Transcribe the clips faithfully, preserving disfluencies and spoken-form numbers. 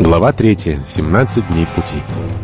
Глава третья. семнадцать дней пути.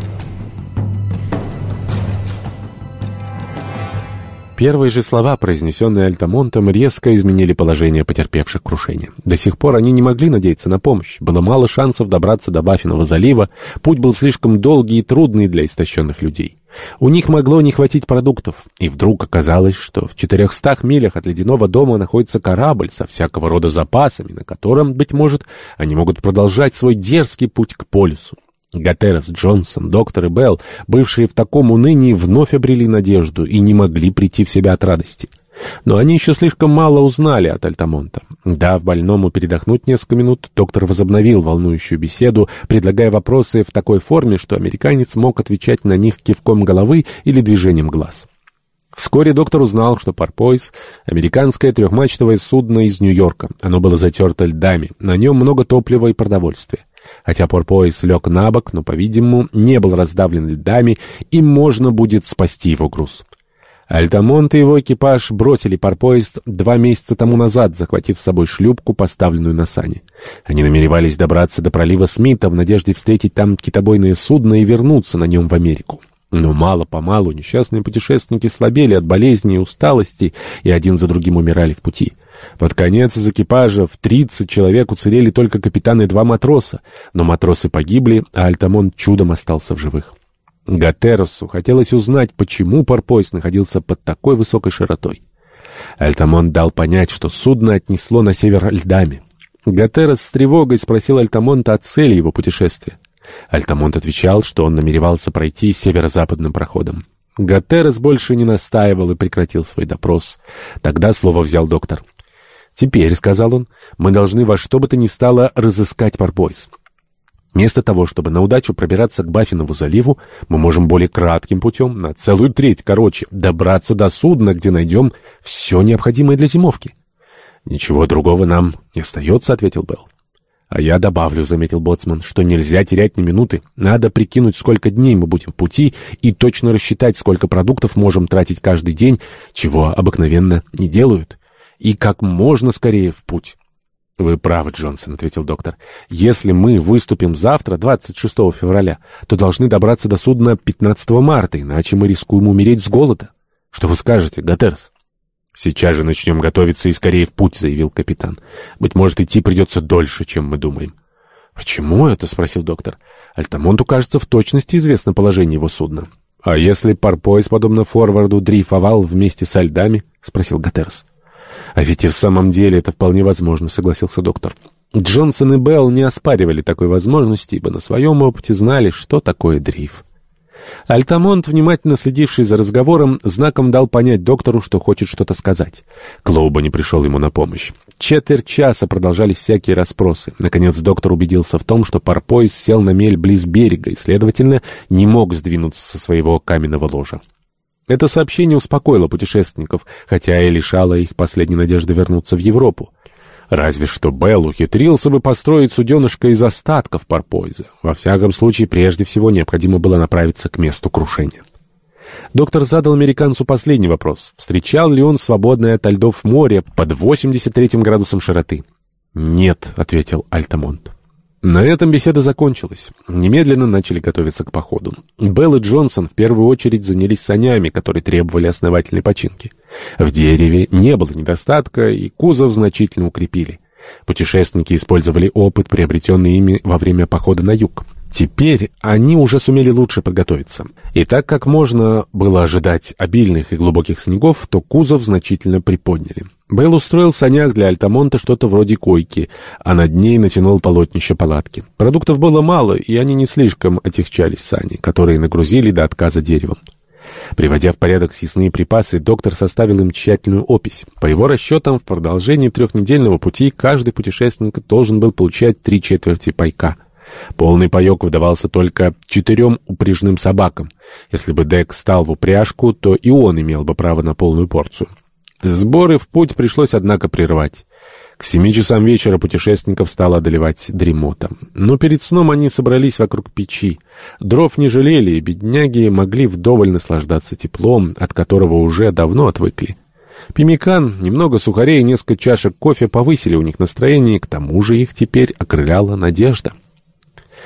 Первые же слова, произнесенные Альтамонтом, резко изменили положение потерпевших крушение. До сих пор они не могли надеяться на помощь. Было мало шансов добраться до Баффинова залива, путь был слишком долгий и трудный для истощенных людей. У них могло не хватить продуктов, и вдруг оказалось, что в четырехстах милях от ледяного дома находится корабль со всякого рода запасами, на котором, быть может, они могут продолжать свой дерзкий путь к полюсу. Гатерос, Джонсон, доктор и Белл, бывшие в таком унынии, вновь обрели надежду и не могли прийти в себя от радости. Но они еще слишком мало узнали от Альтамонта. Дав больному передохнуть несколько минут, доктор возобновил волнующую беседу, предлагая вопросы в такой форме, что американец мог отвечать на них кивком головы или движением глаз. Вскоре доктор узнал, что Порпоise — американское трехмачтовое судно из Нью-Йорка. Оно было затерто льдами, на нем много топлива и продовольствия. Хотя Порпоise лег на бок, но, по-видимому, не был раздавлен льдами, и можно будет спасти его груз. Альтамонт и его экипаж бросили Порпоise два месяца тому назад, захватив с собой шлюпку, поставленную на сани. Они намеревались добраться до пролива Смита в надежде встретить там китобойное судно и вернуться на нем в Америку. Но мало-помалу несчастные путешественники слабели от болезни и усталости, и один за другим умирали в пути. Под конец из экипажа в тридцать человек уцелели только капитан и два матроса, но матросы погибли, а Альтамонт чудом остался в живых. Гатеросу хотелось узнать, почему Порпоise находился под такой высокой широтой. Альтамонт дал понять, что судно отнесло на север льдами. Гатерос с тревогой спросил Альтамонта о цели его путешествия. Альтамонт отвечал, что он намеревался пройти северо-западным проходом. Гатерос больше не настаивал и прекратил свой допрос. Тогда слово взял доктор. «Теперь, — сказал он, — мы должны во что бы то ни стало разыскать Порпоise. Вместо того, чтобы на удачу пробираться к Баффинову заливу, мы можем более кратким путем, на целую треть короче, добраться до судна, где найдем все необходимое для зимовки». «Ничего другого нам не остается, — ответил Белл. «А я добавлю, — заметил боцман, — что нельзя терять ни минуты. Надо прикинуть, сколько дней мы будем в пути, и точно рассчитать, сколько продуктов можем тратить каждый день, чего обыкновенно не делают, и как можно скорее в путь». «Вы правы, Джонсон, — ответил доктор. — Если мы выступим завтра, двадцать шестого февраля, то должны добраться до судна пятнадцатого марта, иначе мы рискуем умереть с голода. Что вы скажете, Гатерос?» «Сейчас же начнем готовиться и скорее в путь, — заявил капитан. — Быть может, идти придется дольше, чем мы думаем». «Почему это?» — спросил доктор. «Альтамонту, кажется, в точности известно положение его судна». «А если Порпоise, подобно форварду, дрейфовал вместе со льдами?» — спросил Гатерос. «А ведь и в самом деле это вполне возможно», — согласился доктор. Джонсон и Белл не оспаривали такой возможности, ибо на своем опыте знали, что такое дрейф. Альтамонт, внимательно следивший за разговором, знаком дал понять доктору, что хочет что-то сказать. Клоуба не пришел ему на помощь. Четверть часа продолжались всякие расспросы. Наконец доктор убедился в том, что Порпоise сел на мель близ берега и, следовательно, не мог сдвинуться со своего каменного ложа. Это сообщение успокоило путешественников, хотя и лишало их последней надежды вернуться в Европу. Разве что Белл ухитрился бы построить суденышко из остатков Порпоиза. Во всяком случае, прежде всего необходимо было направиться к месту крушения. Доктор задал американцу последний вопрос. Встречал ли он свободное ото льдов море под восемьдесят третьим градусом широты? «Нет», — ответил Альтамонт. На этом беседа закончилась. Немедленно начали готовиться к походу. Белл и Джонсон в первую очередь занялись санями, которые требовали основательной починки. В дереве не было недостатка, и кузов значительно укрепили. Путешественники использовали опыт, приобретенный ими во время похода на юг. Теперь они уже сумели лучше подготовиться. И так как можно было ожидать обильных и глубоких снегов, то кузов значительно приподняли. Белл устроил в санях для Альтамонта что-то вроде койки, а над ней натянул полотнище палатки. Продуктов было мало, и они не слишком отягчали сани, которые нагрузили до отказа деревом. Приводя в порядок съестные припасы, доктор составил им тщательную опись. По его расчетам, в продолжении трехнедельного пути каждый путешественник должен был получать три четверти пайка. Полный паек выдавался только четырем упряжным собакам. Если бы Дек стал в упряжку, то и он имел бы право на полную порцию. Сборы в путь пришлось, однако, прервать. К семи часам вечера путешественников стала одолевать дремота. Но перед сном они собрались вокруг печи. Дров не жалели, и бедняги могли вдоволь наслаждаться теплом, от которого уже давно отвыкли. Пемикан, немного сухарей и несколько чашек кофе повысили у них настроение, и к тому же их теперь окрыляла надежда.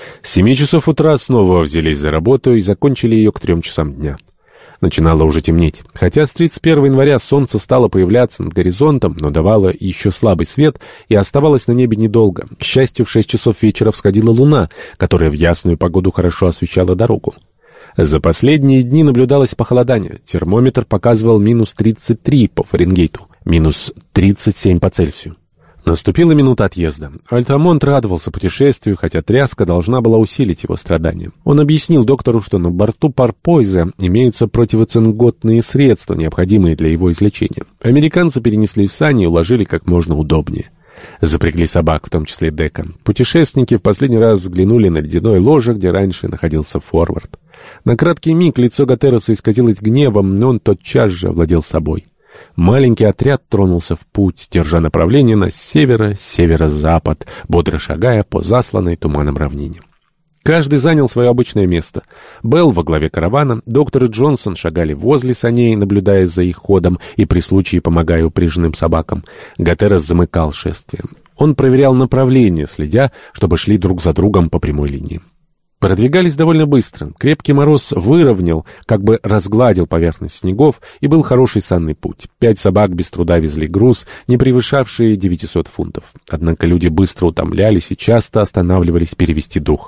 С семи часов утра снова взялись за работу и закончили ее к трем часам дня. Начинало уже темнеть. Хотя с тридцать первого января солнце стало появляться над горизонтом, но давало еще слабый свет и оставалось на небе недолго. К счастью, в шесть часов вечера всходила луна, которая в ясную погоду хорошо освещала дорогу. За последние дни наблюдалось похолодание. Термометр показывал минус тридцать три по Фаренгейту, минус тридцать семь по Цельсию. Наступила минута отъезда. Альтамонт радовался путешествию, хотя тряска должна была усилить его страдания. Он объяснил доктору, что на борту Парпойза имеются противоцинготные средства, необходимые для его излечения. Американцы перенесли в сани и уложили как можно удобнее. Запрягли собак, в том числе Дека. Путешественники в последний раз взглянули на ледяное ложе, где раньше находился Форвард. На краткий миг лицо Гатероса исказилось гневом, но он тотчас же овладел собой. Маленький отряд тронулся в путь, держа направление на северо-северо-запад, бодро шагая по засланной туманом равнине. Каждый занял свое обычное место. Белл во главе каравана, доктор и Джонсон шагали возле саней, наблюдая за их ходом и при случае помогая упряженным собакам. Гатерос замыкал шествие. Он проверял направление, следя, чтобы шли друг за другом по прямой линии. Продвигались довольно быстро. Крепкий мороз выровнял, как бы разгладил поверхность снегов, и был хороший санный путь. Пять собак без труда везли груз, не превышавший девятисот фунтов. Однако люди быстро утомлялись и часто останавливались перевести дух.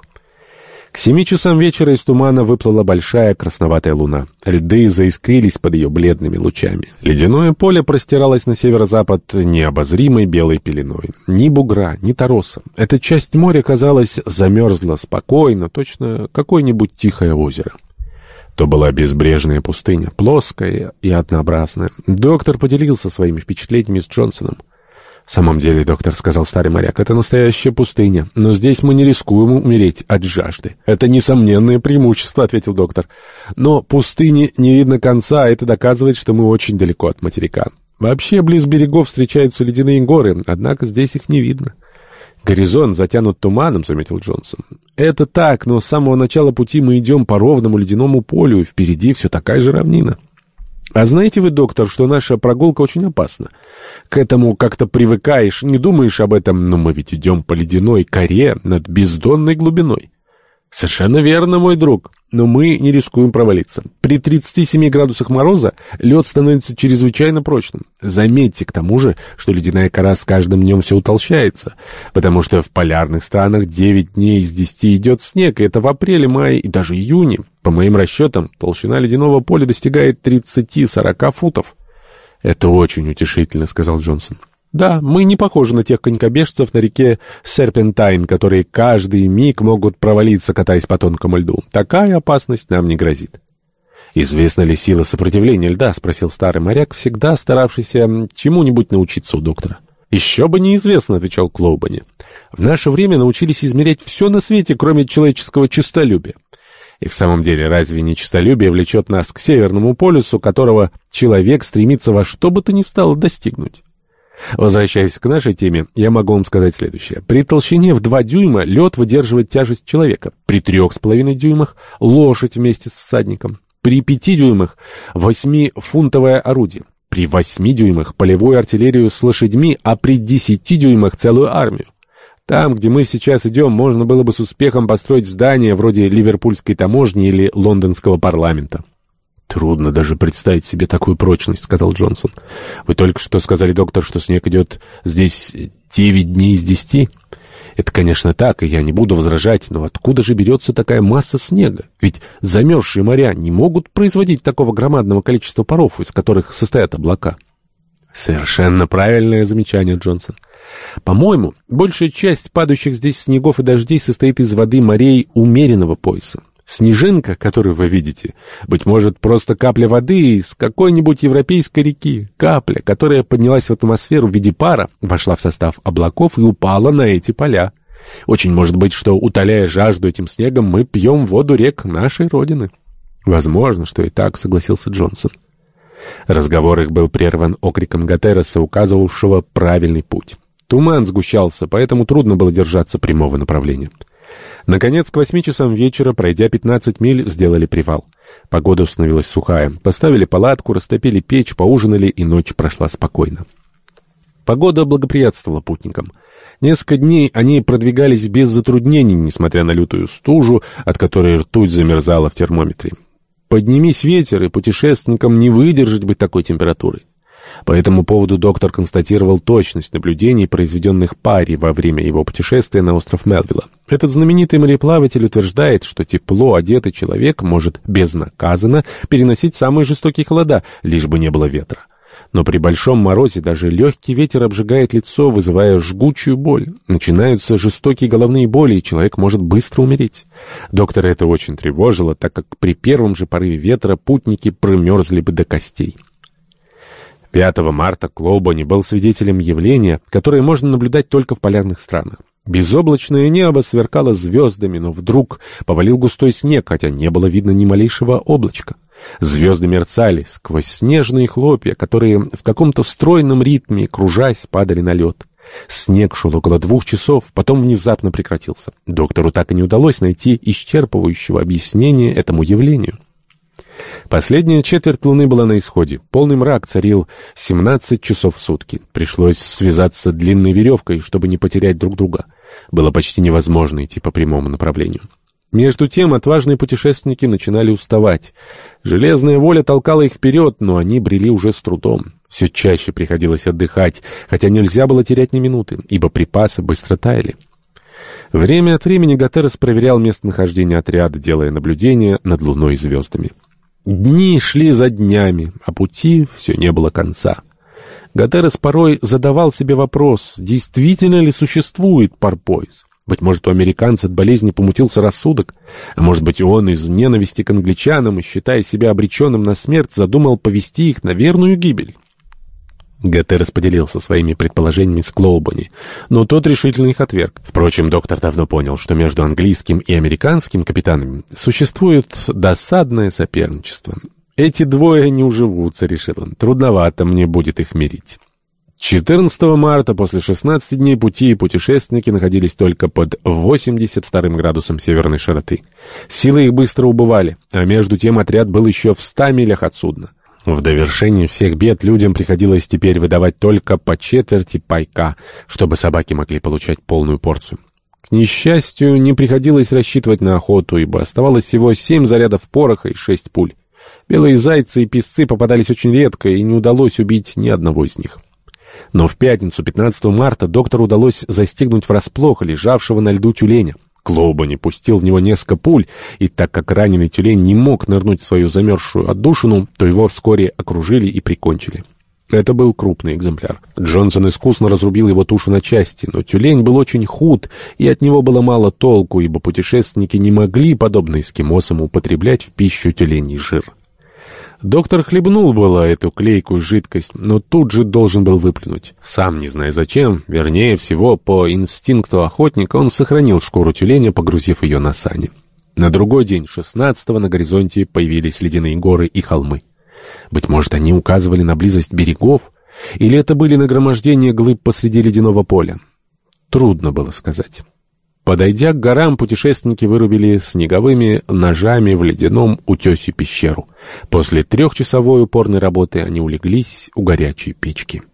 К семи часам вечера из тумана выплыла большая красноватая луна. Льды заискрились под ее бледными лучами. Ледяное поле простиралось на северо-запад необозримой белой пеленой. Ни бугра, ни тороса. Эта часть моря, казалось, замерзла спокойно, точно какое-нибудь тихое озеро. То была безбрежная пустыня, плоская и однообразная. Доктор поделился своими впечатлениями с Джонсоном. «В самом деле, доктор, — сказал старый моряк, — это настоящая пустыня, но здесь мы не рискуем умереть от жажды». «Это несомненное преимущество, — ответил доктор. — Но пустыне не видно конца, а это доказывает, что мы очень далеко от материка. Вообще, близ берегов встречаются ледяные горы, однако здесь их не видно». «Горизонт затянут туманом, — заметил Джонсон. — Это так, но с самого начала пути мы идем по ровному ледяному полю, и впереди все такая же равнина». «А знаете вы, доктор, что наша прогулка очень опасна? К этому как-то привыкаешь, не думаешь об этом, но мы ведь идем по ледяной коре над бездонной глубиной». «Совершенно верно, мой друг, но мы не рискуем провалиться. При тридцати семи градусах мороза лед становится чрезвычайно прочным. Заметьте к тому же, что ледяная кора с каждым днем все утолщается, потому что в полярных странах девять дней из десяти идет снег, и это в апреле, мае и даже июне. По моим расчетам, толщина ледяного поля достигает тридцати-сорока футов». «Это очень утешительно», — сказал Джонсон. «Да, мы не похожи на тех конькобежцев на реке Серпентайн, которые каждый миг могут провалиться, катаясь по тонкому льду. Такая опасность нам не грозит». «Известна ли сила сопротивления льда?» — спросил старый моряк, всегда старавшийся чему-нибудь научиться у доктора. «Еще бы неизвестно», — отвечал Клоубани. «В наше время научились измерять все на свете, кроме человеческого честолюбия». И в самом деле, разве не честолюбие влечет нас к Северному полюсу, которого человек стремится во что бы то ни стало достигнуть? Возвращаясь к нашей теме, я могу вам сказать следующее. При толщине в два дюйма лед выдерживает тяжесть человека. При трех с половиной дюймах — лошадь вместе с всадником. При пяти дюймах — восьмифунтовое орудие. При восьми дюймах — полевую артиллерию с лошадьми, а при десяти дюймах — целую армию. Там, где мы сейчас идем, можно было бы с успехом построить здание вроде Ливерпульской таможни или Лондонского парламента». «Трудно даже представить себе такую прочность», — сказал Джонсон. «Вы только что сказали, доктор, что снег идет здесь девять дней из десяти. Это, конечно, так, и я не буду возражать, но откуда же берется такая масса снега? Ведь замерзшие моря не могут производить такого громадного количества паров, из которых состоят облака». «Совершенно правильное замечание, Джонсон. По-моему, большая часть падающих здесь снегов и дождей состоит из воды морей умеренного пояса. Снежинка, которую вы видите, быть может, просто капля воды из какой-нибудь европейской реки. Капля, которая поднялась в атмосферу в виде пара, вошла в состав облаков и упала на эти поля. Очень может быть, что, утоляя жажду этим снегом, мы пьем воду рек нашей Родины». «Возможно, что и так», — согласился Джонсон. Разговор их был прерван окриком Гатероса, указывавшего правильный путь. Туман сгущался, поэтому трудно было держаться прямого направления. Наконец, к восьми часам вечера, пройдя пятнадцать миль, сделали привал. Погода установилась сухая. Поставили палатку, растопили печь, поужинали, и ночь прошла спокойно. Погода благоприятствовала путникам. Несколько дней они продвигались без затруднений, несмотря на лютую стужу, от которой ртуть замерзала в термометре. Поднимись ветер, и путешественникам не выдержать бы такой температуры. По этому поводу доктор констатировал точность наблюдений, произведенных Парри во время его путешествия на остров Мелвилла. Этот знаменитый мореплаватель утверждает, что тепло одетый человек может безнаказанно переносить самые жестокие холода, лишь бы не было ветра. Но при большом морозе даже легкий ветер обжигает лицо, вызывая жгучую боль. Начинаются жестокие головные боли, и человек может быстро умереть. Доктора это очень тревожило, так как при первом же порыве ветра путники промерзли бы до костей. пятого марта Клоубони был свидетелем явления, которое можно наблюдать только в полярных странах. Безоблачное небо сверкало звездами, но вдруг повалил густой снег, хотя не было видно ни малейшего облачка. Звезды мерцали сквозь снежные хлопья, которые в каком-то стройном ритме, кружась, падали на лед. Снег шел около двух часов, потом внезапно прекратился. Доктору так и не удалось найти исчерпывающего объяснения этому явлению. Последняя четверть луны была на исходе. Полный мрак царил семнадцать часов в сутки. Пришлось связаться длинной веревкой, чтобы не потерять друг друга. Было почти невозможно идти по прямому направлению. Между тем отважные путешественники начинали уставать. Железная воля толкала их вперед, но они брели уже с трудом. Все чаще приходилось отдыхать, хотя нельзя было терять ни минуты, ибо припасы быстро таяли. Время от времени Гатеррес проверял местонахождение отряда, делая наблюдения над луной и звездами. Дни шли за днями, а пути все не было конца. Гатеррес порой задавал себе вопрос, действительно ли существует Порпоиз. Быть может, у американца от болезни помутился рассудок, а может быть, он из ненависти к англичанам и, считая себя обреченным на смерть, задумал повести их на верную гибель. Гатеррес поделился своими предположениями с Клоубони, но тот решительно их отверг. Впрочем, доктор давно понял, что между английским и американским капитанами существует досадное соперничество. «Эти двое не уживутся», — решил он, — «трудновато мне будет их мирить». четырнадцатого марта, после шестнадцати дней пути, путешественники находились только под восемьдесят вторым градусом северной широты. Силы их быстро убывали, а между тем отряд был еще в ста милях от судна. В довершении всех бед людям приходилось теперь выдавать только по четверти пайка, чтобы собаки могли получать полную порцию. К несчастью, не приходилось рассчитывать на охоту, ибо оставалось всего семь зарядов пороха и шесть пуль. Белые зайцы и песцы попадались очень редко, и не удалось убить ни одного из них. Но в пятницу, пятнадцатого марта, доктору удалось застигнуть врасплох лежавшего на льду тюленя. Клоубони пустил в него несколько пуль, и так как раненый тюлень не мог нырнуть в свою замерзшую отдушину, то его вскоре окружили и прикончили. Это был крупный экземпляр. Джонсон искусно разрубил его тушу на части, но тюлень был очень худ, и от него было мало толку, ибо путешественники не могли, подобно эскимосам, употреблять в пищу тюленей жир. Доктор хлебнул было эту клейкую жидкость, но тут же должен был выплюнуть. Сам не зная зачем, вернее всего, по инстинкту охотника, он сохранил шкуру тюленя, погрузив ее на сани. На другой день, шестнадцатого, на горизонте появились ледяные горы и холмы. Быть может, они указывали на близость берегов? Или это были нагромождения глыб посреди ледяного поля? Трудно было сказать. Подойдя к горам, путешественники вырубили снеговыми ножами в ледяном утесе пещеру. После трехчасовой упорной работы они улеглись у горячей печки.